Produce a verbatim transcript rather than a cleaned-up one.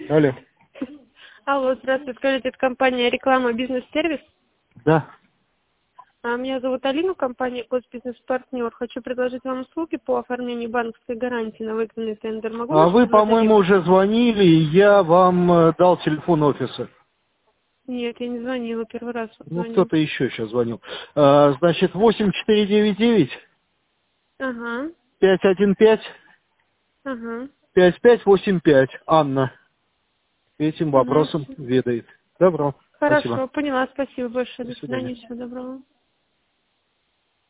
Алло. Алло, здравствуйте. Скажите, это компания «Реклама Бизнес-сервис»? Да. А, меня зовут Алина, компания «Госбизнес-партнер». Хочу предложить вам услуги по оформлению банковской гарантии на выигранный тендер. Могу А ваш вы, предложение? по-моему, уже звонили, и я вам э, дал телефон офиса. Нет, я не звонила, первый раз вот Ну, звоню. кто-то еще сейчас звонил. А, значит, восемь четыре девять девять Ага, пять один пять ага. пять пять восемь пять. Анна этим Угу. вопросом ведает. Добро. Спасибо. Хорошо, поняла. Спасибо большое. До До свидания. свидания. Всего доброго.